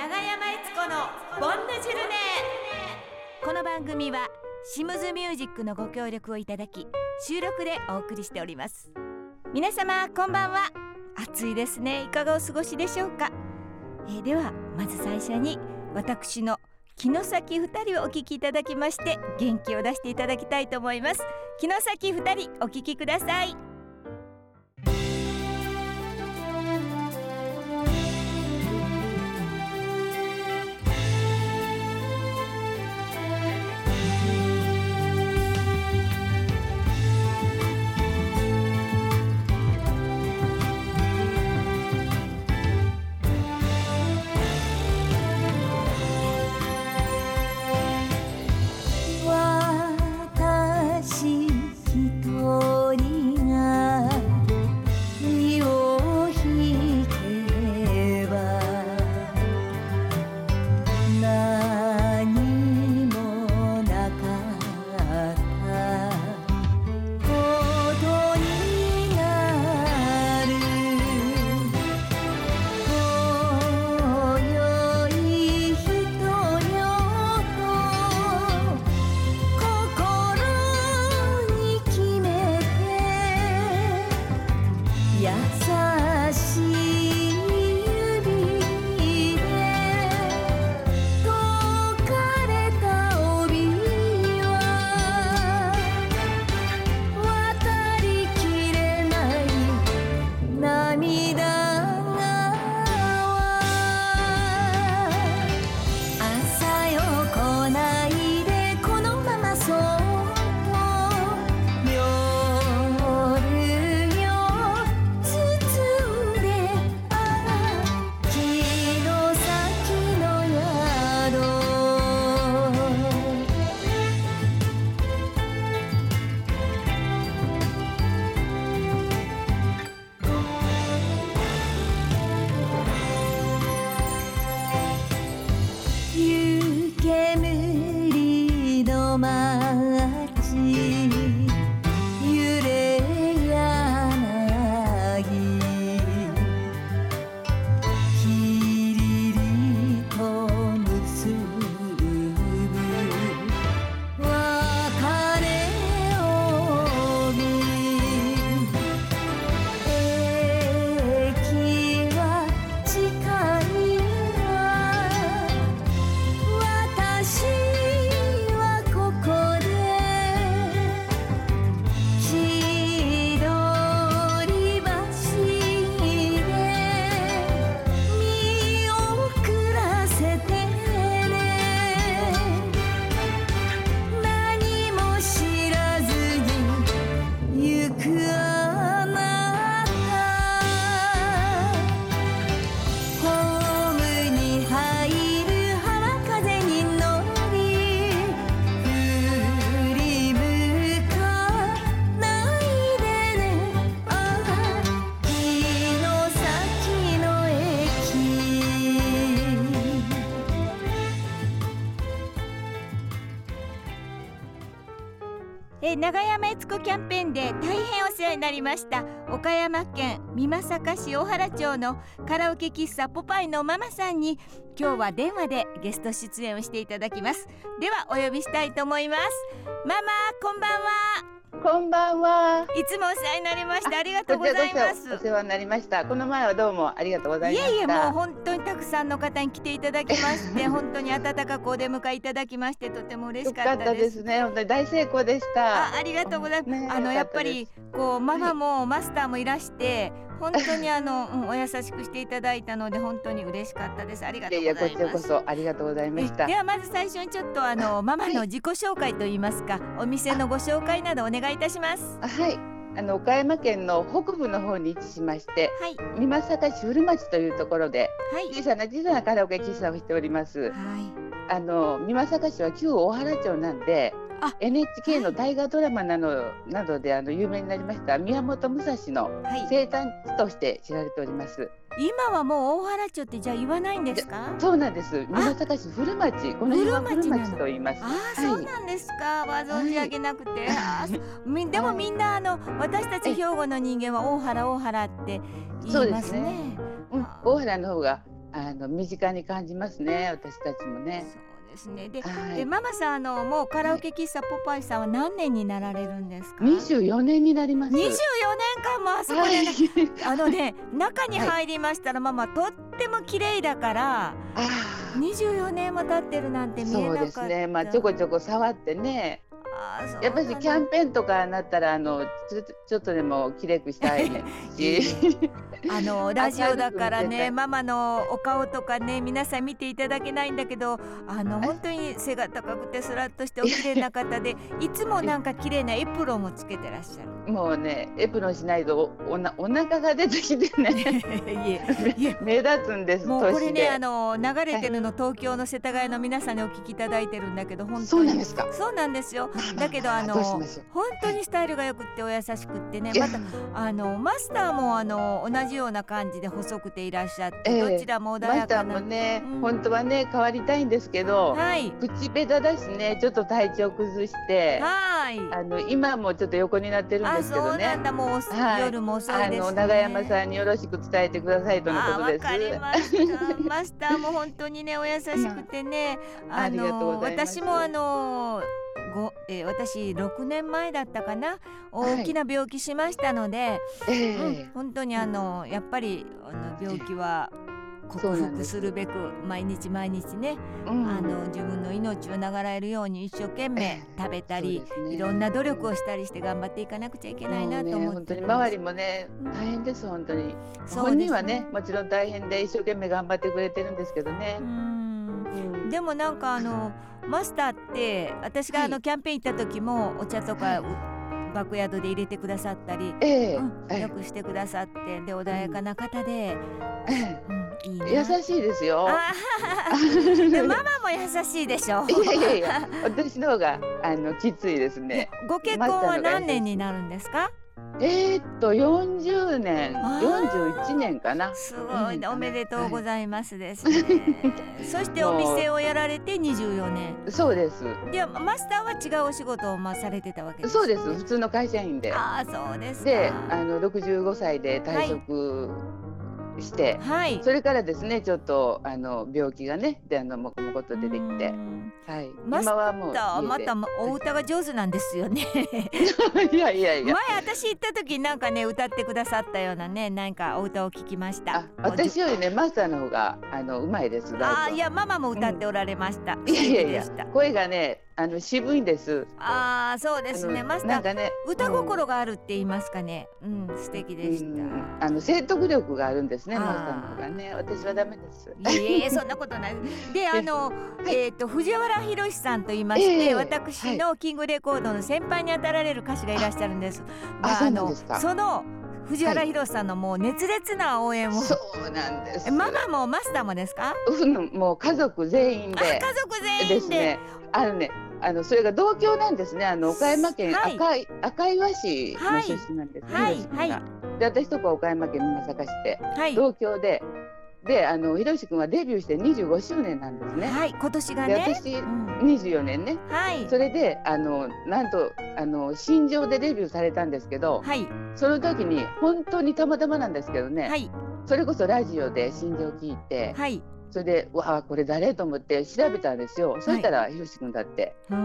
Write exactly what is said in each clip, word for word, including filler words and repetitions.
長山悦子のボンヌジュルネ。この番組はシムズミュージックのご協力をいただき収録でお送りしております。皆様こんばんは。暑いですね。いかがお過ごしでしょうか。えー、ではまず最初に私の城崎ふたりをお聞きいただきまして元気を出していただきたいと思います。城崎ふたりお聞きください。長山悦子キャンペーンで大変お世話になりました岡山県美作市大原町のカラオケ喫茶ポパイのママさんに今日は電話でゲスト出演をしていただきます。ではお呼びしたいと思います。ママこんばんは。 こんばんは。 いつもお世話になりましてありがとうございます。 お世話になりました。この前はどうもありがとうございました。 いえいえ、もう本当にたくさんの方に来ていただきまして本当に温かくお出迎えいただきましてとても嬉しかったです。 よかったですね。本当に大成功でした。 あ、ありがとうございます、ね、あのやっぱりこうママもマスターもいらして本当にあの、うん、お優しくしていただいたので本当に嬉しかったです。ありがとうございます。 いやいやこちらこそありがとうございました。 ではまず最初にちょっとあのママの自己紹介といいますか、お店のご紹介などお願いいたします。 はい、あの岡山県の北部の方に位置しまして、はい、美作市古町というところで、はい、小さな小さなカラオケ喫茶をしております。はい、あの美作市は旧大原町なんでエヌエイチケー の大河ドラマなど、はい、などであの有名になりました宮本武蔵の生誕地として知られております。はい、 今はもう大原町ってじゃあ言わないんですか？ そうなんです。美作市古町、この辺は古町と言います。 ああ、はい、そうなんですか。は存じ上げなくて、はい、でもみんなあの私たち兵庫の人間は大原大原って言いますね。 そうですね、うん、大原の方があの身近に感じますね、私たちもね。 そうですね。で、 はい、 でママさん、あのもうカラオケ喫茶ポパイさんは何年になられるんですか？ にじゅうよねんになります。 にじゅうよねんかんもあそこで、ね、はい、あのね中に入りましたら、はい、ママとっても綺麗だから、あにじゅうよねんも経ってるなんて見えなかった。 そうですね、まあ、ちょこちょこ触ってね、あやっぱりキャンペーンとかなったらあのちょ、ちょっとでもきれくしたいしあのラジオだからね、ママのお顔とかね皆さん見ていただけないんだけど、あの本当に背が高くてスラッとしてお綺麗な方でいつもなんか綺麗なエプロンもつけてらっしゃる。 もうねエプロンしないと お, お, なお腹が出てきてねいえいえ目立つんです。 もうこれねあの流れてるの、東京の世田谷の皆さんにお聞きいただいてるんだけど、本当にそうなんですか。 そうなんですよ。だけどあの本当にスタイルがよくってお優しくってね、またあのマスターもあの同じような感じで細くていらっしゃって、えー、どちらも穏やかな。 マスターもね、うん、本当はね変わりたいんですけど、はい、口下手だしねちょっと体調崩して、はい、あの今もちょっと横になってるんですけどね。 あそうなんだ、もう、はい、夜も遅いですね。 あの長山さんによろしく伝えてくださいとのことです。 わかりましたマスターも本当にねお優しくてね、あのありがとうございます。 私もあのごえー、私ろくねんまえだったかな、大きな病気しましたので、はいうん、本当にあのやっぱりあの病気は克服するべく毎日毎日ね、うん、あの自分の命を長らえるように一生懸命食べたり、えーね、いろんな努力をしたりして頑張っていかなくちゃいけないなと思って、ね、 本当に周りもね大変です本当に、ね、本人はねもちろん大変で一生懸命頑張ってくれてるんですけどね。うんうん、でもなんかあのマスターって私があのキャンペーン行った時もお茶とか、はいバックヤードで入れてくださったり、えーうん、よくしてくださってで穏やかな方で、 うんうん、いい優しいですよ。 でママも優しいでしょ。 いやいやいや私の方があのきついですね。 ご結婚は何年になるんですか？ えー、っとよんじゅうねんよんじゅういちねんかな。 すごい、うん、おめでとうございますですね、はい、そしてお店をやられてにじゅうよねん。そうです。 でマスターは違うお仕事をまあされてたわけです、ね、 そうです。普通の会社員で。 あそうですか。 であのろくじゅうごさいで退職、はいして、はい、それからですねちょっとあの病気がねであのもこもこと出てきて、はい、 今はもうまたお歌が上手なんですよねいやいやいや前私行った時なんかね歌ってくださったようなねなんかお歌を聞きました。 あ私よりねマスターの方があのうまいです。 あいやママも歌っておられました、 うん、いやいやいや声がねあの渋いんです。 ああそうですねマスターなんかね歌心があるって言いますかね、うん、素敵でした。 あの説得力があるんですねマスターの方がね。私はダメです。 いえそんなことないであの、はい、えっと藤原宏さんと言いまして、えー、私のキングレコードの先輩にあたられる歌手がいらっしゃるんです。 ああのその藤原宏さんのもう熱烈な応援を、はい、 そうなんです。 ママもマスターもですか？ うん、もう家族全員で。 家族全員でですね。あのね、あのそれが同郷なんですね。あの岡山県赤い、はい、赤岩市の出身なんですね。はいはいはい、で私とこは岡山県美作市で、はい、同郷で。であのひろし君はデビューしてにじゅうごしゅうねんなんですね。 はい今年がね。 で私、うん、にじゅうよねんね。はい。それであのなんとあの新庄でデビューされたんですけど、はい。その時に本当にたまたまなんですけどね。はい。それこそラジオで新庄聞いて、はい。それでわあこれ誰と思って調べたんですよ。はい、そしたらひろし君だって。うん。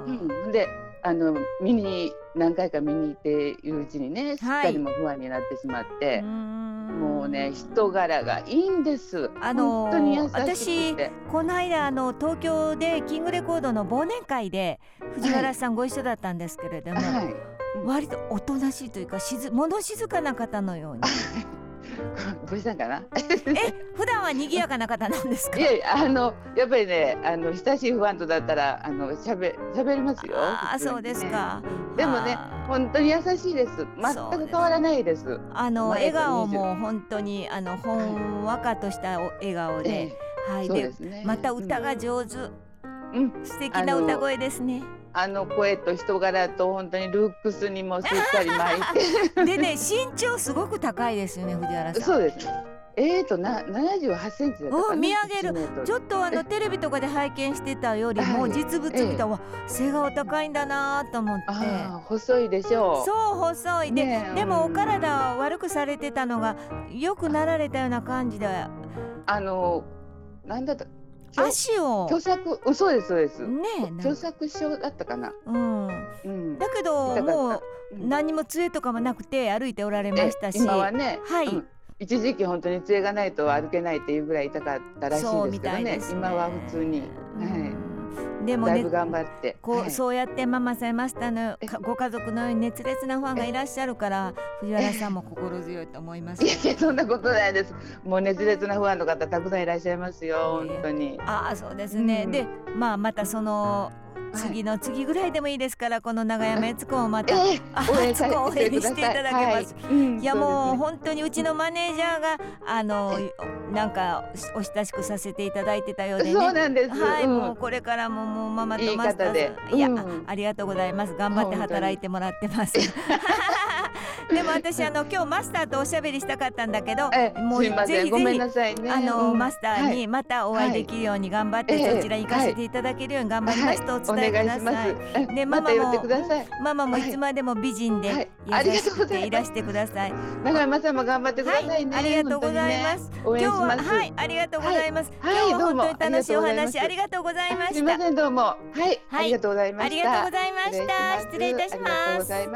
うん。であの見に何回か見に行っているうちにね、すっかりも不安になってしまって。はい、もうね人柄がいいんです。あのー、本当に優しくて。 私この間あの東京でキングレコードの忘年会で藤原さんご一緒だったんですけれども、はい、割とおとなしいというかしず物静かな方のようにごさんかなえ普段は賑やかな方なんですか？ いやいやあのやっぱりねあの親しいファンとだったらあのしゃべしゃべりますよ。 ああそうですか。 でもね本当に優しいです。全く変わらないです。 あの笑顔も本当にあのほんわかとした笑顔で、はい、でまた歌が上手、うん、素敵な歌声ですね。 あの声と人柄と本当にルックスにもしっかり巻いてでね身長すごく高いですよね藤原さん。 そうです。 えーとなななじゅうはちセンチだったかな。 見上げるちょっとあのテレビとかで拝見してたよりも実物見たわ、背がお高いんだなと思って。 あ細いでしょう。 そう細いで、ね、でもお体悪くされてたのがよくなられたような感じで、 あのなんだった足を狭窄、うん、そうですそうですね、 狭窄症だったかな、 うんうん、だけどもう何も杖とかもなくて歩いておられましたし、 今はね、 はい、うん、 一時期本当に杖がないと歩けないっていうぐらい痛かったらしいですけど ね, ね今は普通に、はい、でもね、だいぶ頑張ってこう、 はい、 そうやってママさんマスターのご家族のように熱烈なファンがいらっしゃるから藤原さんも心強いと思います。 いやいやそんなことないです。もう熱烈なファンの方たくさんいらっしゃいますよ、本当に。 ああそうですね、うん、でまあまたその次の次ぐらいでもいいですから、はい、この長山悦子をまた、えー、熱く応援していただけます、はいうん、いやもう本当にうちのマネージャーがあのなんかお親しくさせていただいてたようでね。 そうなんです、 はい、 うん、 もうこれからももうママとマスターでいや、うん、ありがとうございます。頑張って働いてもらってますでも私あの今日マスターとおしゃべりしたかったんだけど、 もうぜひぜひごめんなさいね、 あの、 うん、 マスターにまたお会いできるように頑張って、はい、そちらに行かせていただけるように頑張りますとお伝えください。 はい、でママも、ま、 ママもいつまでも美人で、はい、優しくていらしてください。 長山さんも頑張ってくださいね、 はい、ありがとうございます。 ね、今日ははいありがとうございます。 はい、 今日は本当に楽しいお話ありがとうございました。 すみませんどうもはい、はい、ありがとうございました。 ありがとうございました。失礼いたします。 ありがとうございます。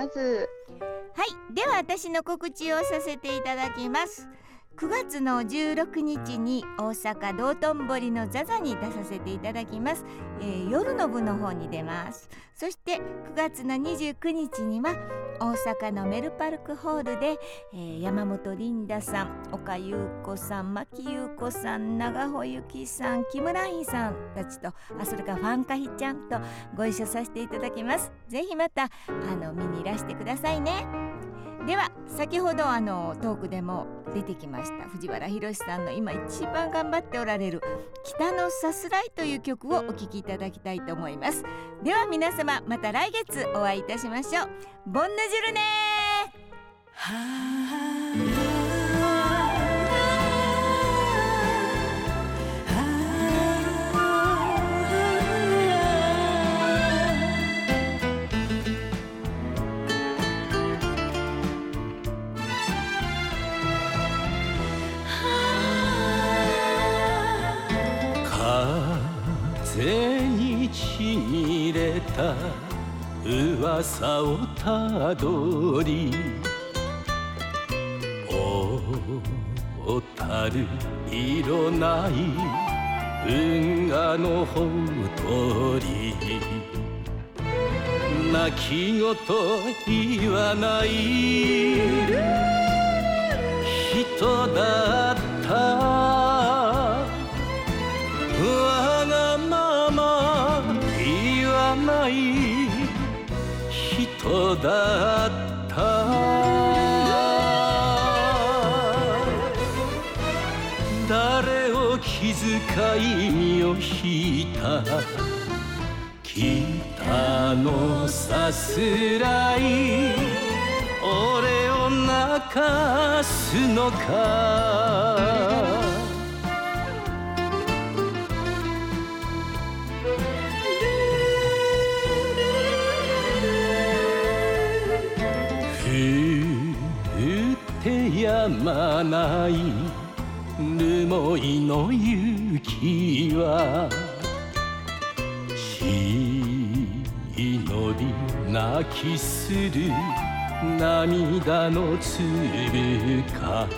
はい、では私の告知をさせていただきます。くがつのじゅうろくにちに大阪道頓堀のザザに出させていただきます、えー、夜の部の方に出ます。そしてくがつのにじゅうくにちには大阪のメルパルクホールで、えー、山本リンダさん、岡優子さん、牧優子さん、長穂ゆきさん、木村ひさんたちと、あそれからファンカヒちゃんとご一緒させていただきます。ぜひまたあの見にいらしてくださいね。では先ほどあのトークでも出てきました藤原宏さんの今一番頑張っておられる北のさすらいという曲をお聴きいただきたいと思います。では皆様また来月お会いいたしましょう。ボンヌジュルネー。 風にちぎれた噂をたどり、蛍る色ない運河のほとり、泣き言言わない人だった。わがまま言わない人だった。誰を気遣い身を引いた北のさすらい、俺を泣かすのか。やまない留萌の雪は、血のり泣きする涙の粒か。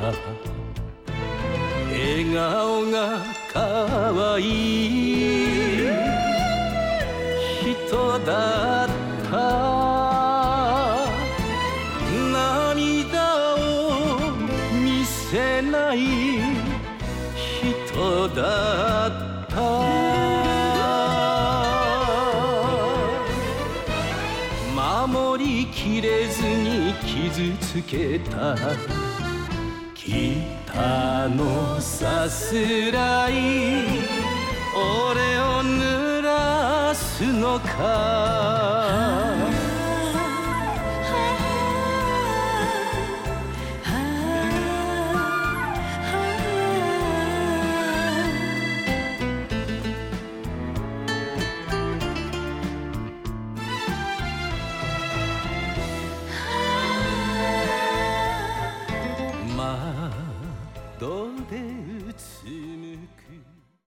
笑顔がかわいい人だった。せない人だった。守りきれずに傷つけた北のさすらい、俺を濡らすのか。